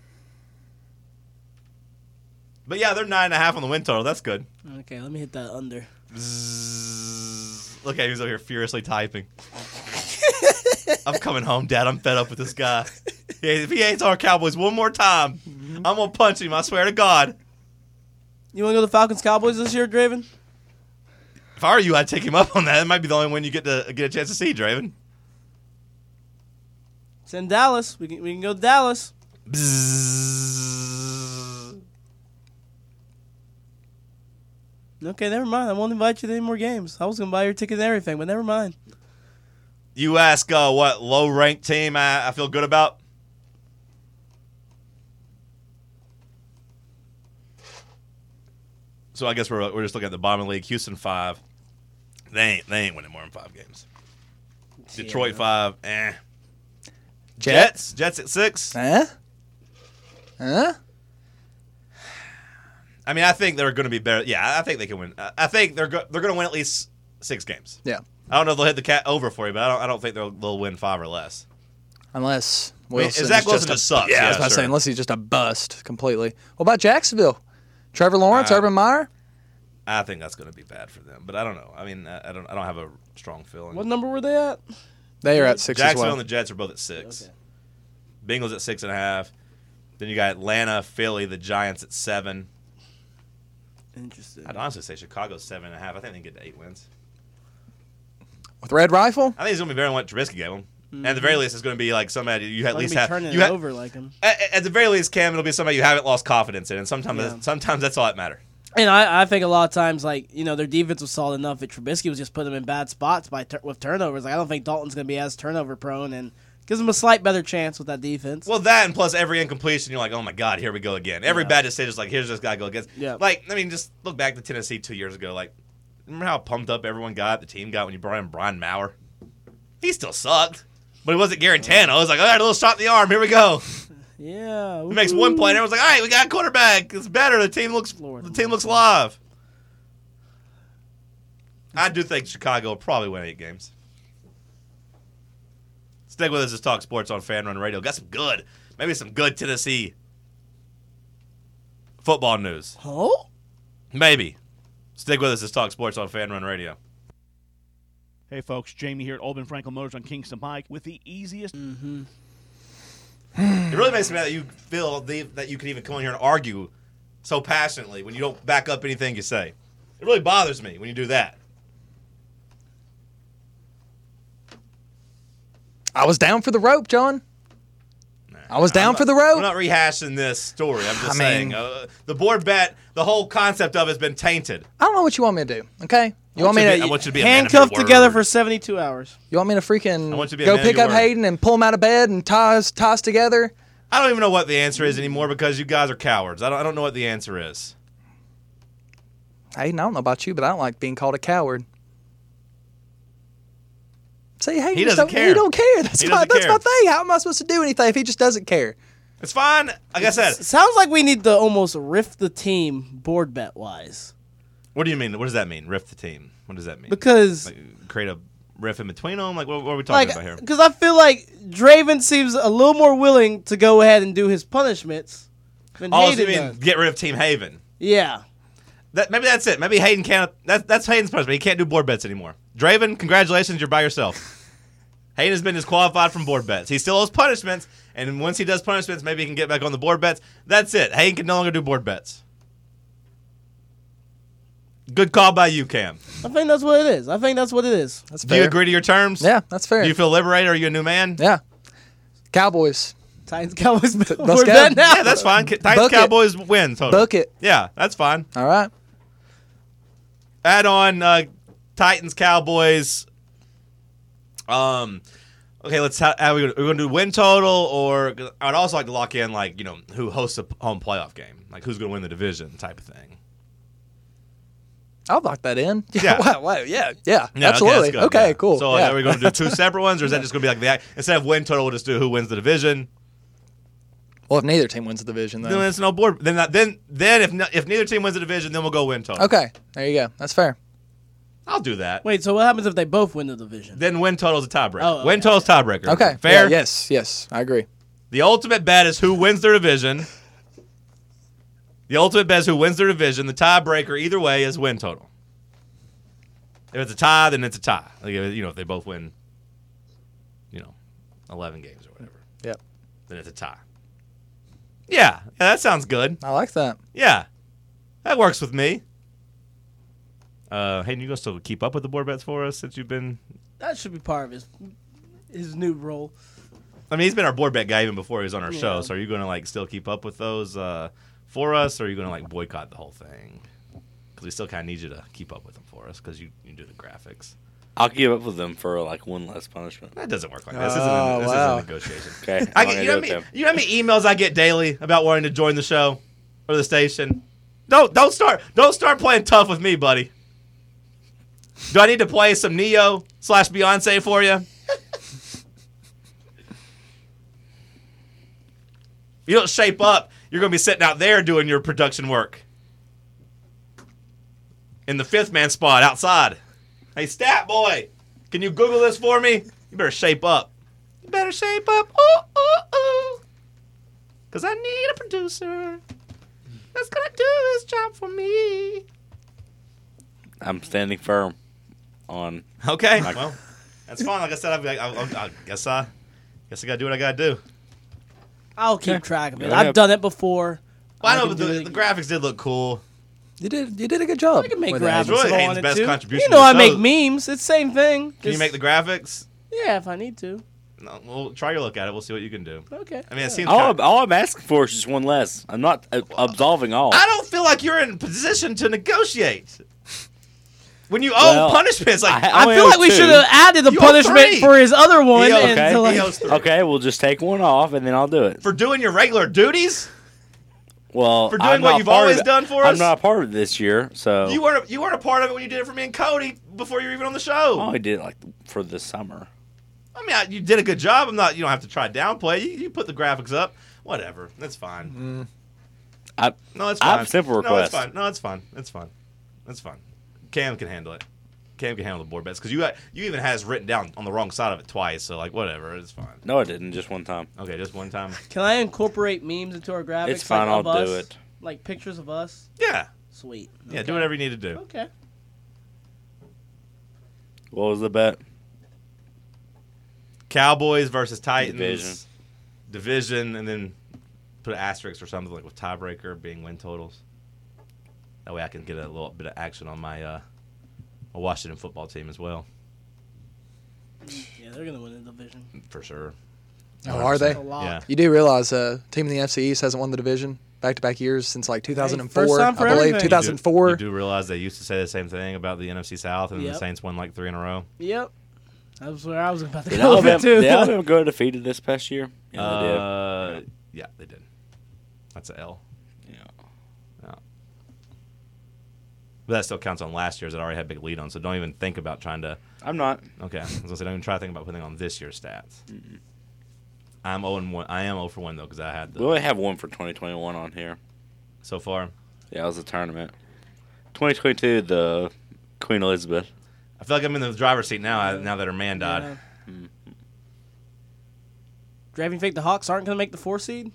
But yeah, they're 9.5 on the win total. That's good. Okay, let me hit that under. Bzzz. Look at he's over here furiously typing. I'm coming home, Dad. I'm fed up with this guy. Yeah, if he hates our Cowboys one more time, I'm going to punch him. I swear to God. You want to go to the Falcons-Cowboys this year, Draven? If I were you, I'd take him up on that. It might be the only one you get a chance to see, Draven. It's in Dallas. We can go to Dallas. Bzzz. Okay, never mind. I won't invite you to any more games. I was going to buy your ticket and everything, but never mind. You ask what low-ranked team I feel good about? So I guess we're just looking at the bottom of the league. Houston 5. They ain't winning more than 5 games. Detroit 5. Jets at 6. Huh? I mean, I think they're going to be better. Yeah, I think they can win. I think they're going to win at least 6 games. Yeah. I don't know if they'll hit the cat over for you, but I don't think they'll win 5 or less. Unless Wilson Zach Wilson just sucks. Yeah, I was about to say, unless he's just a bust completely. What about Jacksonville? Trevor Lawrence, Urban Meyer? I think that's going to be bad for them, but I don't know. I mean, I don't have a strong feeling. What number were they at? They are at 6 as Jacksonville well. and the Jets are both at 6. Okay. Bengals at 6.5. Then you got Atlanta, Philly, the Giants at 7. Interesting. I'd honestly say Chicago's 7.5. I think they can get to 8 wins. With Red Rifle? I think it's going to be better than what Trubisky gave them. And at the very least, it's going to be like somebody you at least have. Turning You it over like him. At the very least, Cam, it'll be somebody you haven't lost confidence in, and sometimes that's all that matters. And I think a lot of times, like, you know, their defense was solid enough that Trubisky was just putting them in bad spots with turnovers. Like, I don't think Dalton's going to be as turnover prone, and gives them a slight better chance with that defense. Well, that and plus every incompletion, you're like, oh my God, here we go again. Every bad decision is like, here's this guy go against. Yeah. Like, I mean, just look back to Tennessee 2 years ago. Like, remember how pumped up everyone got, the team got when you brought in Brian Maurer? He still sucked, but he wasn't Garantano. I was like, all right, a little shot in the arm. Here we go. Yeah. He makes one play, and everyone's like, all right, we got a quarterback. It's better. The team looks live. I do think Chicago will probably win 8 games. Stick with us as Talk Sports on Fan Run Radio. Got maybe some good Tennessee football news. Oh? Maybe. Stick with us as Talk Sports on Fan Run Radio. Hey, folks. Jamie here at Oldman Franklin Motors on Kingston Pike with the easiest. It really makes me mad that you feel that you can even come in here and argue so passionately when you don't back up anything you say. It really bothers me when you do that. I was down for the rope, John. I was down for the rope. I'm not rehashing this story. I'm just saying the board bet, the whole concept of it has been tainted. I don't know what you want me to do, okay? I want you to be a man of handcuffed your together word. for 72 hours. You want me to freaking I want you to be a go man of pick your up word. Hayden and pull him out of bed and tie us together? I don't even know what the answer is anymore because you guys are cowards. I don't know what the answer is. Hayden, I don't know about you, but I don't like being called a coward. See, Hayden He just doesn't care. He don't care. That's He my doesn't care. thing. How am I supposed to do anything if he just doesn't care? It's fine. Like I said. Sounds like we need to almost riff the team board bet wise. What do you mean? What does that mean? Riff the team. What does that mean? Because like, create a riff in between them? Like, what are we talking about here? Because I feel like Draven seems a little more willing to go ahead and do his punishments than Oh, so Hayden you mean does. get rid of Team Haven? Yeah. Maybe that's it. Maybe Hayden can't. That's Hayden's punishment. He can't do board bets anymore. Draven, congratulations, you're by yourself. Hayden has been disqualified from board bets. He still owes punishments, and once he does punishments, maybe he can get back on the board bets. That's it. Hayden can no longer do board bets. Good call by you, Cam. I think that's what it is. That's Do fair. you agree to your terms? Yeah, that's fair. Do you feel liberated? Are you a new man? Yeah. Cowboys. Titans Cowboys Let's board go. bet now. Yeah, that's fine. Titans Book it. Cowboys win total. Book it. Yeah, that's fine. All right. Add on Titans Cowboys. Okay, how are we going to do win total, or I'd also like to lock in who hosts a home playoff game, like who's going to win the division type of thing. I'll lock that in. Yeah. Wow. Yeah, absolutely. Okay, cool. So are we going to do two separate ones, or is that just going to be like instead of win total, we'll just do who wins the division? Well, if neither team wins the division, then it's no board. Then if neither team wins the division, then we'll go win total. Okay, there you go. That's fair. I'll do that. Wait, so what happens if they both win the division? Then win total is a tiebreaker. Oh, okay. Win total is tiebreaker. Okay, fair. Yeah, yes, I agree. The ultimate bet is who wins their division. The ultimate bet is who wins their division. The tiebreaker, either way, is win total. If it's a tie, then it's a tie. Like, if they both win, 11 games or whatever. Yep. Then it's a tie. Yeah, that sounds good. I like that. Yeah, that works with me. Hayden, you going to still keep up with the board bets for us since you've been... That should be part of his new role. I mean, he's been our board bet guy even before he was on our show, Yeah. so are you going to still keep up with those for us, or are you going to boycott the whole thing? Because we still kind of need you to keep up with them for us because you do the graphics. I'll keep up with them for one less punishment. That doesn't work like that. This isn't a negotiation. Okay. You know how many emails I get daily about wanting to join the show or the station? Don't start playing tough with me, buddy. Do I need to play some Neo/Beyonce for you? You don't shape up, you're going to be sitting out there doing your production work. In the fifth man spot outside. Hey, Stat Boy, can you Google this for me? You better shape up. You better shape up. Ooh. Because I need a producer that's going to do this job for me. I'm standing firm on. Okay. Well, that's fine. Like I said, I guess I got to do what I got to do. I'll keep track of it. Yeah. I've done it before. Well, I know, can but do the it. graphics did look cool. You did a good job. I can make with graphics that. Really if I Hayden's wanted best to. contribution You know to I the make show. memes. It's the same thing. Can you make the graphics? Yeah, if I need to. No, we'll try your look at it. We'll see what you can do. Okay. I mean, it seems All I'm asking for is just one less. I'm not absolving all. I don't feel like you're in position to negotiate. When you owe Well, punishments, I feel like we should have added the You owe punishment 3. for his other one. He owes- and okay. to, like- he owes 3. Okay, we'll just take one off and then I'll do it. For doing your regular duties? Well, For doing I'm what not you've part of always it. done for I'm us? not a part of it this year, so You weren't a part of it when you did it for me and Cody before you were even on the show. I only did it for the summer. I mean, you did a good job. You don't have to try to downplay. You put the graphics up. Whatever. That's fine. No, it's fine. I have a simple request. No, it's fine. No, it's fine. It's fine. It's fine. Cam can handle it. Cam can handle the board bets because you even has written down on the wrong side of it twice. So whatever, it's fine. No, I didn't. Just one time. Okay, just one time. Can I incorporate memes into our graphics? It's fine. Like, of I'll us? do it. Like pictures of us? Yeah, Sweet. yeah. Okay. Do whatever you need to do. Okay. What was the bet? Cowboys versus Titans. Division. Division, and then put an asterisk or something with tiebreaker being win totals. That way I can get a little bit of action on my Washington football team as well, Yeah, they're gonna win the division. for sure. Oh, are they? A lot. Yeah. You do realize team in the FC East hasn't won the division back-to-back years since 2004, first time for I believe. everything. 2004. You do realize they used to say the same thing about the NFC South, and Yep. the Saints won 3 in a row. Yep. That's where I was about to Did go with it too. Alabama go undefeated this past year? Yeah, they did. Yeah, they did. That's an L. Yeah. Yeah. But that still counts on last year's that already had a big lead on, so don't even think about trying to. I'm not. Okay, I was gonna say don't even try to think about putting on this year's stats. I'm 0-1. I am 0 for 1 though because I had We only have one for 2021 on here. so far. Yeah, it was a tournament. 2022, the Queen Elizabeth. I feel like I'm in the driver's seat now. Now that her man died. Yeah. Do you think the Hawks aren't gonna make the 4 seed?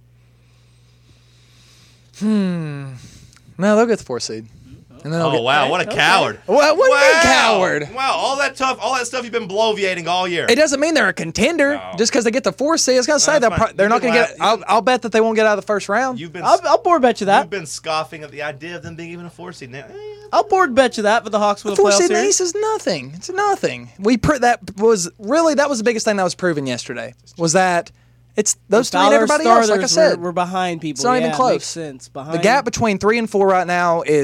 No, they'll get the 4 seed. And then they'll Oh get, wow, what a Okay. coward! What do you mean Wow. coward? Wow, all that stuff you've been bloviating all year. It doesn't mean they're a contender No. just because they get the 4 seed. I was gonna say that's fine. they're You not can gonna get. laugh. I'll bet that they won't get out of the first round. You've been I'll board bet you that. You've been scoffing at the idea of them being even a 4 seed. Now, I'll board bet you that for the Hawks for the 4 playoff seed in the series. East is nothing. It's nothing. That was the biggest thing that was proven yesterday. Was that it's those three and Dollar everybody else. Like I starters, said, we're behind people. It's not even Yeah, close. Makes sense. Behind the gap between 3 and 4 right now is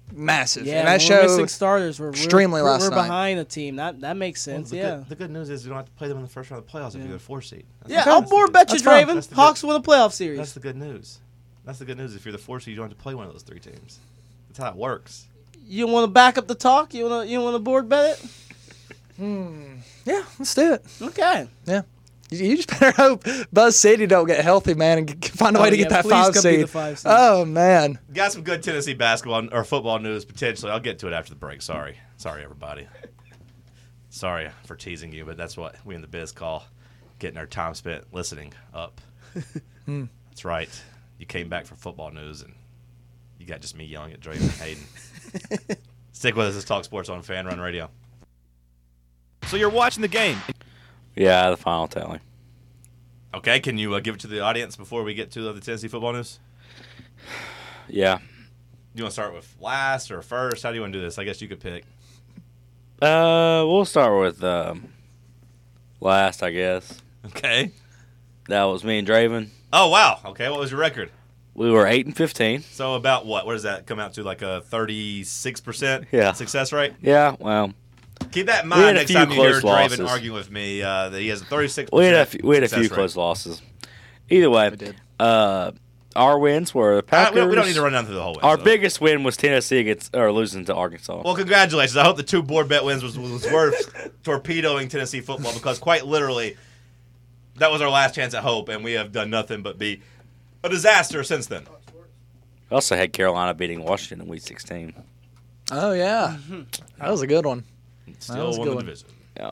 massive. Yeah, and that we're missing showed starters. We're extremely we're, last we're night. behind a team. That makes sense. The good news is you don't have to play them in the first round of the playoffs if you're the 4 seed. Yeah, I'll board bet you, That's fine. Draven. That's the Hawks win a playoff series. That's the good news. That's the good news. If you're the 4 seed, you don't have to play one of those 3 teams. That's how it works. You want to back up the talk? You want to board bet it? Yeah, let's do it. Okay. Yeah. You just better hope Buzz City don't get healthy, man, and find a way to get that please 5 come be the seed. 5 seed. Oh, man. Got some good Tennessee basketball or football news potentially. I'll get to it after the break. Sorry, everybody. Sorry for teasing you, but that's what we in the biz call getting our time spent listening up. That's right. You came back for football news, and you got just me yelling at Draven and Hayden. Stick with us. This Talk Sports on Fan Run Radio. So you're watching the game. Yeah, the final tally. Okay, can you give it to the audience before we get to the Tennessee football news? Yeah. You want to start with last or first? How do you want to do this? I guess you could pick. We'll start with last, I guess. Okay. That was me and Draven. Oh, wow. Okay, what was your record? We were 8-15. So about what? What does that come out to? Like a 36% success rate? Yeah, well, Keep that in We had mind a next few time you hear close Draven losses. arguing with me that he has a 36% we had a few success rate. close losses. Either way, our wins were the Packers. We don't need to run down through the whole way. Our biggest win was Tennessee losing to Arkansas. Well, congratulations. I hope the 2 board bet wins was worth torpedoing Tennessee football because quite literally that was our last chance at hope, and we have done nothing but be a disaster since then. We also had Carolina beating Washington in Week 16. Oh, yeah. That was a good one. Still was a won good the one. division. Yeah.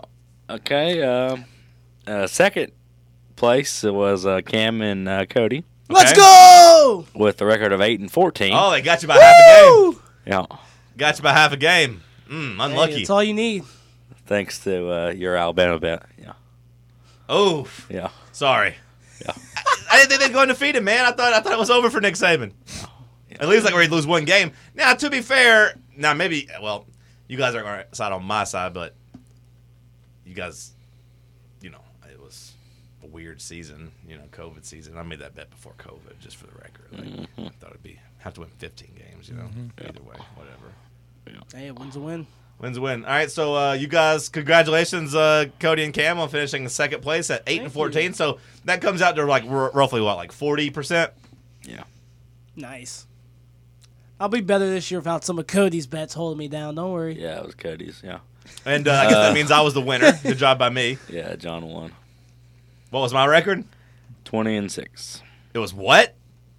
Okay. Second place was Cam and Cody Let's go! with a record of 8-14. Oh, they got you by half a game. Yeah. Got you by half a game. Unlucky. Hey, that's all you need. Thanks to your Alabama bet. Yeah. Oh, Yeah. sorry. Yeah. I didn't think they'd go undefeated, man. I thought it was over for Nick Saban. At least like we'd lose 1 game. Now, to be fair, maybe you guys aren't going to side on my side, but you guys, it was a weird season, COVID season. I made that bet before COVID, just for the record. I thought it'd have to win 15 games, Either way, whatever. Hey, a win's a win. Wins a win. All right, so you guys, congratulations, Cody and Cam, on finishing in second place at 8-14. So that comes out to roughly what, like 40%? Yeah. Nice. I'll be better this year without some of Cody's bets holding me down. Don't worry. Yeah, it was Cody's. Yeah. And I guess that means I was the winner. Good job by me. Yeah, John won. What was my record? 20-6. It was what?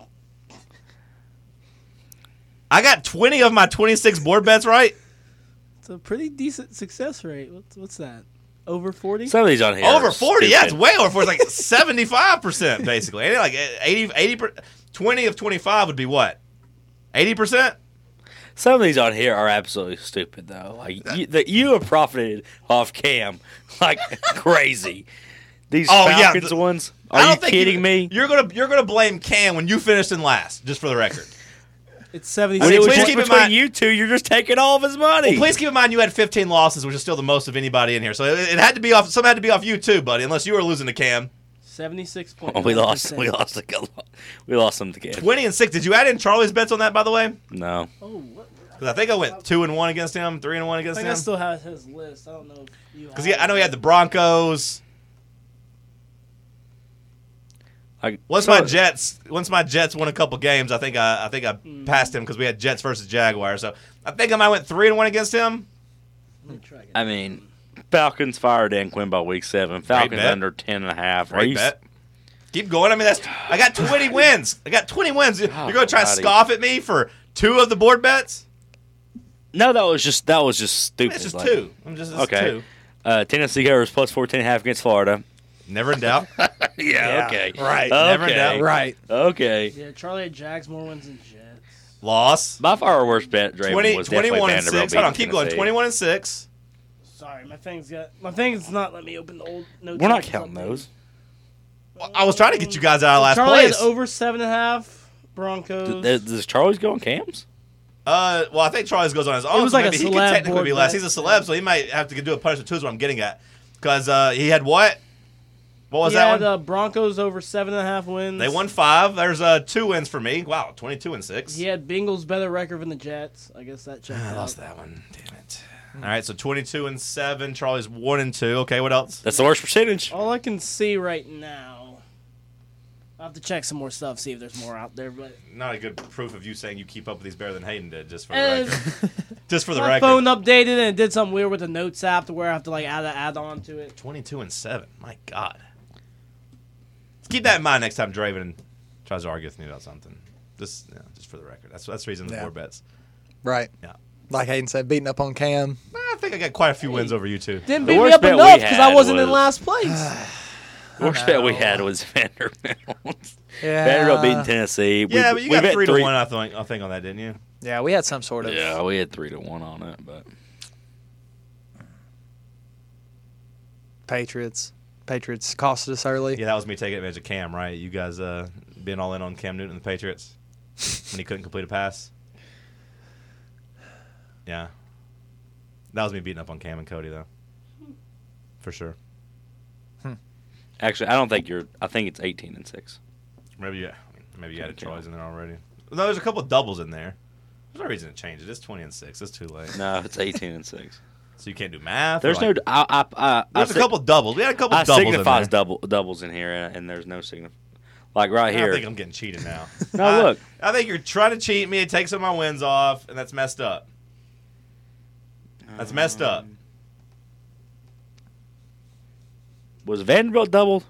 I got 20 of my 26 board bets right. It's a pretty decent success rate. What's that? Over 40? Some of these on here Over are 40, yeah, it's stupid. way over 40. It's like 75%, basically. Ain't it like 80, 20 of 25 would be what? 80%? Some of these on here are absolutely stupid, though. Like you have profited off Cam like crazy. These Falcons ones. Are you kidding me? You're gonna blame Cam when you finished in last, just for the record. It's 70. When it was please just keep in between mind- you two, you're just taking all of his money. Well, please keep in mind you had 15 losses, which is still the most of anybody in here. So it had to be off. Some had to be off you too, buddy. Unless you were losing to Cam. 76.9%. Oh, we lost a lot. We lost some to Cam. 20-6. Did you add in Charlie's bets on that, by the way? No. Oh, what? Because I think I went 2-1 against him, 3-1 I against think I him. still have his list. I don't know if you Because I know he had the Broncos. Once my Jets won a couple games, I think I passed him because we had Jets versus Jaguars. So I think I might went 3-1 against him. I mean, Falcons fired Dan Quinn by week 7. Falcons bet. under 10.5. Great bet. Keep going. I mean, I got 20 wins. I got 20 wins. You're going to try to scoff at me for 2 of the board bets? No, that was just stupid. It's just Like, 2. It's okay. 2. Tennessee covers plus 14.5 against Florida. Never in doubt. Yeah. Okay. Right. Never Okay. doubt. Right. Okay. Yeah, Charlie had Jags more wins than Jets. Loss. By far our worst bet, Draven, was definitely 21-6. Vanderbilt. Hold on, beating keep going. Tennessee. 21-6. Sorry, my thing's not letting me open the old notes. We're not counting those. Well, I was trying to get you guys out of last Charlie place. had over 7.5. Broncos. Does Charlie's go on Cam's? Well, I think Charlie's goes on his own. was so like a maybe he celeb could technically board be less. bet. He's a celeb, so he might have to do a punishment too. Is what I'm getting at. Because he had what? What was that one? The Broncos over 7.5 wins. They won 5. There's 2 wins for me. Wow, 22-6. He had Bengals better record than the Jets. I guess that checked out. I lost that one. Damn it. All right, so 22-7. Charlie's 1-2. Okay, what else? That's the worst percentage. All I can see right now. I'll have to check some more stuff, see if there's more out there. But not a good proof of you saying you keep up with these better than Hayden did, just for the record. Just for the my record. phone updated and it did something weird with the Notes app to where I have to add on to it. 22-7. My God. Let's keep that in mind next time Draven tries to argue with me about something. Just for the record. That's the reason the 4 bets. Right. Yeah. Like Hayden said, beating up on Cam. I think I got quite a few wins over you two. Didn't beat me up enough because I wasn't in last place. The worst bet we had was Vanderbilt. Yeah. Vanderbilt beating Tennessee. Yeah, but you got 3-1, I think, on that, didn't you? Yeah, we had some sort of. Yeah, we had 3-1 on it, but Patriots costed us early. Yeah, that was me taking advantage of Cam, right? You guys being all in on Cam Newton and the Patriots when he couldn't complete a pass. Yeah. That was me beating up on Cam and Cody, though. For sure. actually, I don't think I think it's 18-6. Maybe you added Troy's in there already. No, there's a couple of doubles in there. There's no reason to change it. It's 20-6. It's too late. No, it's 18-6. So you can't do math. There's no. There's a couple doubles. We had a couple doubles signifies in there. doubles in here, and there's no signify. Like right here. I think I'm getting cheated now. No, look. I think you're trying to cheat me. It takes some of my wins off, and that's messed up. That's messed up. Was Vanderbilt doubled?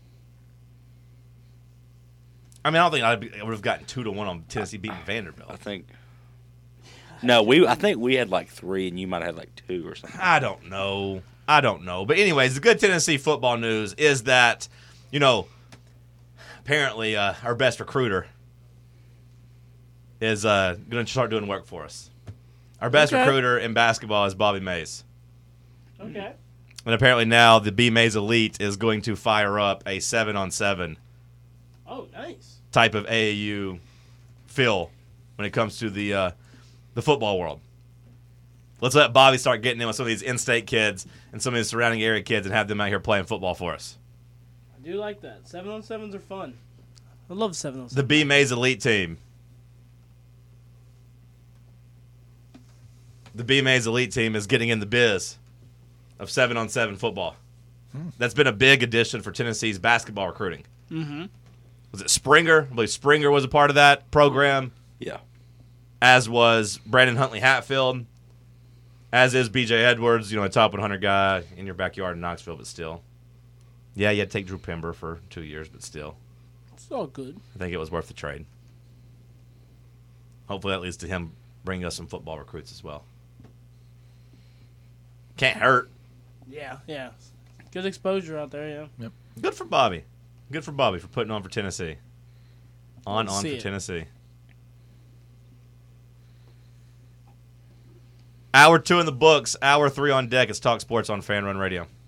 I mean, I don't think I would have gotten 2-1 on Tennessee beating Vanderbilt. I think. No, I think we had like 3, and you might have had like 2 or something. I don't know. But anyways, the good Tennessee football news is that, apparently our best recruiter is going to start doing work for us. Our best recruiter in basketball is Bobby Mays. Okay. And apparently now the B Mays Elite is going to fire up a 7-on-7 Oh, nice. type of AAU feel when it comes to the football world. Let's let Bobby start getting in with some of these in-state kids and some of these surrounding area kids and have them out here playing football for us. I do like that. 7-on-7s are fun. I love 7-on-7. The B Mays Elite team. The B Mays Elite team is getting in the biz of 7-on-7 football. That's been a big addition for Tennessee's basketball recruiting. Mm-hmm. Was it Springer? I believe Springer was a part of that program. Yeah. As was Brandon Huntley Hatfield. As is B.J. Edwards, a top 100 guy in your backyard in Knoxville, but still. Yeah, you had to take Drew Pember for 2 years, but still. It's all good. I think it was worth the trade. Hopefully that leads to him bringing us some football recruits as well. Can't hurt. Yeah. Good exposure out there, yeah. Yep. Good for Bobby. Good for Bobby for putting on for Tennessee. On for Tennessee. Hour 2 in the books. Hour 3 on deck. It's Talk Sports on Fan Run Radio.